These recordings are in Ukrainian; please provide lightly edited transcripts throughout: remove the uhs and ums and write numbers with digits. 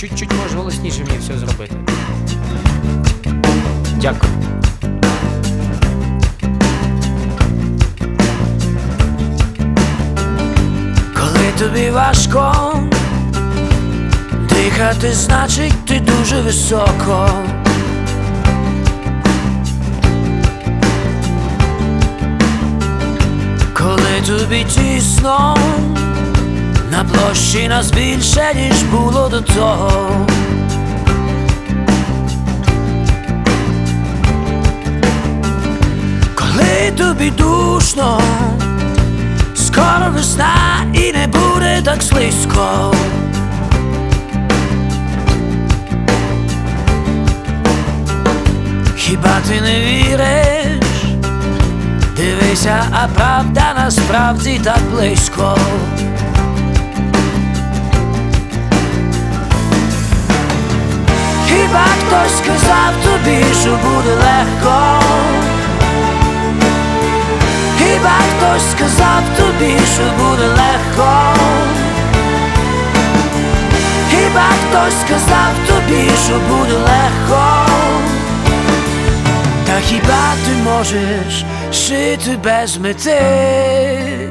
чуть-чуть можеш голосніше мені все зробити. Дякую. Коли тобі важко дихати, значить ти дуже високо. Коли тобі тісно, на площі нас більше, ніж було до того. Коли тобі душно, скоро весна і не буде так слизько. Хіба ти не віриш? Дивися, а правда насправді так близько. Хіба хтось сказав тобі, що буде легко? Хіба хтось сказав тобі, що буде легко? Хіба хтось сказав тобі, що буде легко? Та хіба ти можеш жити без мети?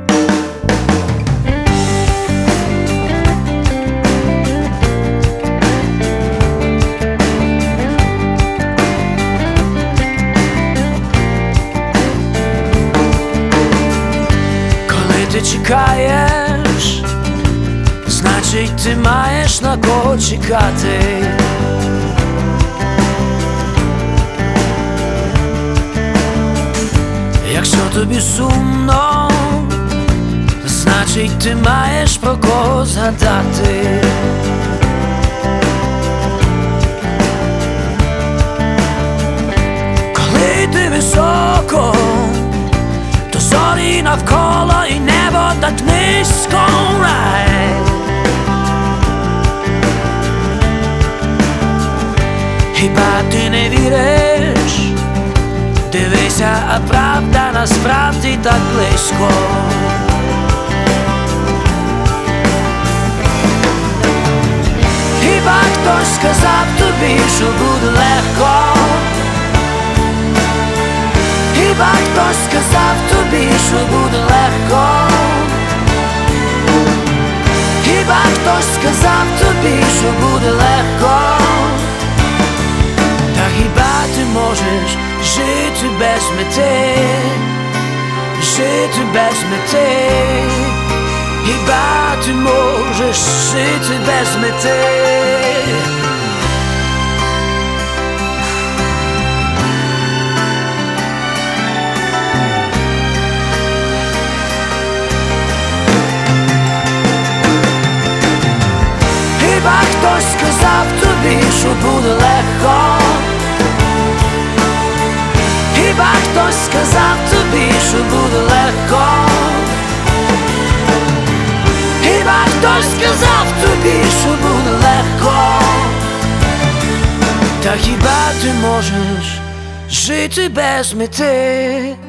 Коли ти чекаєш, значить ти маєш на кого чекати. Якщо тобі сумно, значить ти маєш про кого згадати. Коли ти високо, то зорі навколо і небо так низько. Хіба ти не віриш? Дивися, а правда насправді так близько. Хіба хтось сказав тобі, що буде легко? Хіба хтось сказав тобі, що буде легко? Хіба хтось сказав тобі, що буде легко? Та хіба ти можеш жити без мети? Жити без мети? Хіба ти можеш жити без мети? Хіба хтось сказав тобі, що буде легко? Хіба хтось сказав тобі, що буде легко? Хіба хтось сказав тобі, що буде легко? Та хіба ти можеш жити без мети?